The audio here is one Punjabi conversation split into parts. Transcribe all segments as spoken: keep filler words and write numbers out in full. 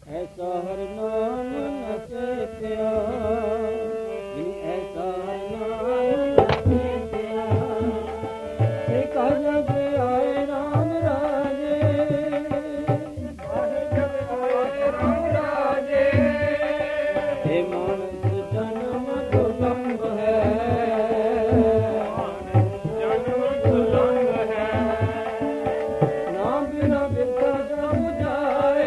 ਐਸਾ ਹਰ ਨਾਮ ਨ ਚੇਤਿਆ, ਜਿਨ ਐਸਾ ਹਰ ਨਾਮ ਨ ਚੇਤਿਆ, ਸੇ ਕਹ ਜਗ ਆਏ ਰਾਮ ਰਾਜੇ, ਕਹ ਜਗ ਆਏ ਰਾਮ ਰਾਜੇ, ਏ ਮਾਨਸ ਜਨਮ ਦੁਰਲੰਭ ਹੈ, ਮਾਨਸ ਜਨਮ ਦੁਰਲੰਭ ਹੈ, ਨਾਮ ਬਿਨਾ ਬਿਰਥਾ ਜਮ ਜਾਏ,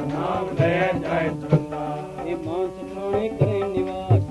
ਨਾਮ ਲੈ ਜਾਏ ਤਰੰਦਾ ਇਹ ਮਾਨਸ ਠਾਣੇ ਕਰੇ ਨਿਵਾਸ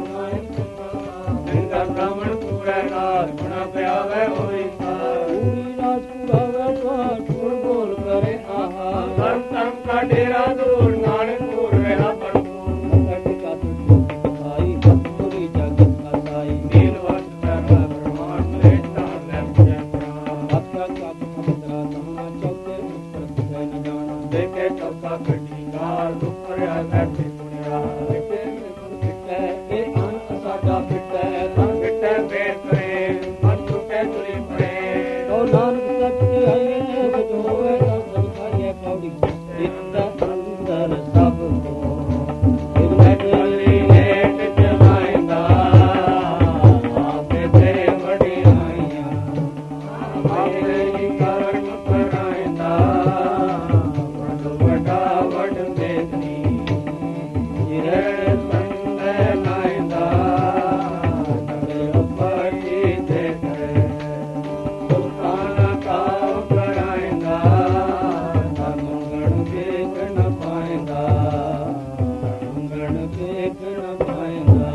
ਨਿੰਦਾ ਬ੍ਰਾਹਮਣ ਪੂਰੇ ਨਾਥ ਗੁਣਾ ਪਿਆਵੇ ਹੋਈ ਪੂਰੀ ਰਾਜ ਪੁਰਾਵੇ ਸਵਾਰ ਛੋੜ ਬੋਲ ਕਰੇ ਆਹਾ ਧਰਮ ਧਰਮ ਕਾ ਡੇਰਾ ਦੂਰ ਨਾਨਕ ਪੂਰਵੇ ਨਾ ਪੜਪੂਰ ਸਾਡੇ ਕਾਤੋਂ ਆਈ ਪੂਰੀ ਜਗਤ ਆਸਾਈ ਨੀਲ ਵਸਤ ਸਰਵਾ ਬ੍ਰਹਮਾਂਡ ਲੈ ਤਾਨ ਲੈ ਪੁਜੈ ਆਖਿਆ ਕਾਤ ਖਤਰਾ ਤਮਨਾ ਚੌਕੇ ਉੱਪਰ ਤੁਝੇ ਨ ਜਾਣਾ ਦੇਖੇ ਚੌਕਾ ਕੱਢੀ ਗਾਲ ਦੁਪਰਿਆ ਬੈਠੇ ਪੁਣਿਆ ਫਿੱਟੇ ਫਿੱਟੇ ਇਹ ਅਨ ਸਾਡਾ ਫਿੱਟੇ ਤਨ ਫਿੱਟੇ ਬੇਰ ਕਰੇ ਮਨ ਟੁੱਟੇ ਤੁਰੀ ਪੜੇ ਤੋ ਨਾਨਕ ਸੱਚ ਆਏ ਬਜੋਵੇ ਤਾਂ ਸਦਕਾਏ ਪੌੜੀ ਇਤਨਾ ਅੰਦਰ ਸਭ ਕੋ ਇਤਨਾ ਅਲੀ ਨੇਟ ਚਲਾਇਂਦਾ ਆਪੇ ਤੇ ਵਡਿਆਈਆਂ ਆਪੇ ਹੀ ਕਰਮ ਕਰਾਇਂਦਾ ਵਡ ਵਡਾ ਵਡ ਦੇਤਨੀ ਜਿਰੇ ਸੰਦੇ ਲਾਇਂਦਾ ਨਵੇ ਉਪਰੀ ਦੇਤੇ ਸੁਲਤਾਨ ਕਾਉ ਕਰਾਇਂਦਾ ਮੰਗਣ ਵੇਖ ਨ ਪਾਇਂਦਾ ਮੰਗਣ ਵੇਖ ਨ ਪਾਏਗਾ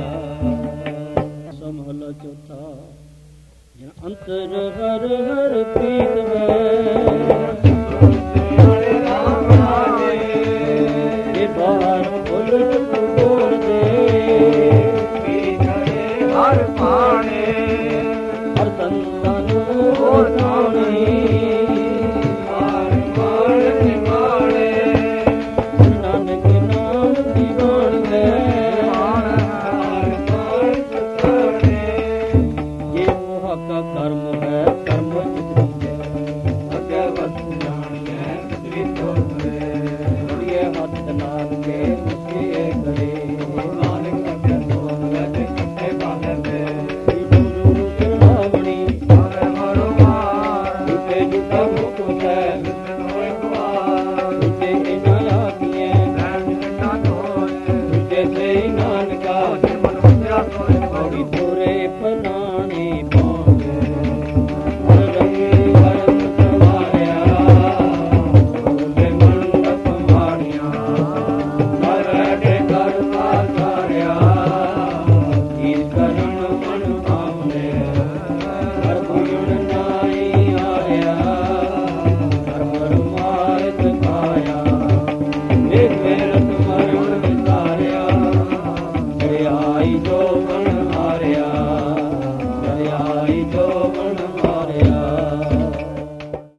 ਸਮਹਲਾ ਚੌਥਾ ਜਿਨ ਅੰਤਰ ਹਰ ਹਰ ਪ੍ਰੀਤ ਹੈ ਇਹ ਬਾਹਰ ਬੋਲ ਬੋਲ ਦੇ ਹਰ ਪਾਣੇ ਹਰ ਸੰਤਨ ਹੋਰ ਨਾਣੀ ਹਰ ਮਾਣ ਨਿਮਾਣੇ ਨਾਨਕ ਨਾਮ ਦੀਵਾਨ ਹੈ ਹਰ ਹਰ ਮਾਣ ਸਤਾਣੇ ਇਹ ਮੋਹ ਕਾ ਕਰਮ ਹੈ ਕਰਮ ਜਿਤਨੀ ਹੈ ਅੱਗੇ ਵਸ ਜਾਣੀਐ ਸ੍ਰੀ ਤੋਰੇ ਇਹ ਹੱਥ ਨਾਲ ਕੇ ਮੁਸੀਏ ਕਰੇ ਨਾਨਕ ਅੱਗੇ ਤੋਰ ਵਿੱਚ ਕੱਟੇ ਬਾਹਰ ਦੇ ਗੁਰੂ ਸੁਹਾਵਣੀ ਹਰ ਹਰ ਮਾਰ ਜਿਤੇ ਜੁਟਾ ਮੁਖ ਹੈ ਵਿਸ਼ਨ ਹੋਇ ਕੁਆਰ ਜਿਤੇ ਇਨਾ ਆਖੀਏ ਨੈਣ ਕੰਡਾ ਤੋਏ ਜਿਤੇ ਸੇ ਨਾਨਕਾ ਜੇ ਮਨ ਵਸਿਆ ਤੋਏ ਬੜੀ ਪੌੜੀ ਪੂਰੇ ਪਨਾਣੇ ਪਾਉਂਦੇ ਹਰ ਰੰਗੀ ਵਰਮ ਸਵਾਰਿਆ ਬੋਲੇ ਮੰਡਪ ਮਾੜੀਆਂ ਹਰ ਦੇ ਘਰ ਸਾਰਿਆ ਕੀ ਕਰਨ ਮਨ ਭਾਵਨੇ ਹਰ ਗੁਣ ਨਾਈ ਆਇਆ ਹਰ ਮਰ ਮਾਰਗ ਪਾਇਆ ਵੇਖ ਮੇਰਤ ਮਰਨ ਵਿਸਾਰਿਆ ਆਈ ਜੋ ਬਣ ਹਾਰਿਆ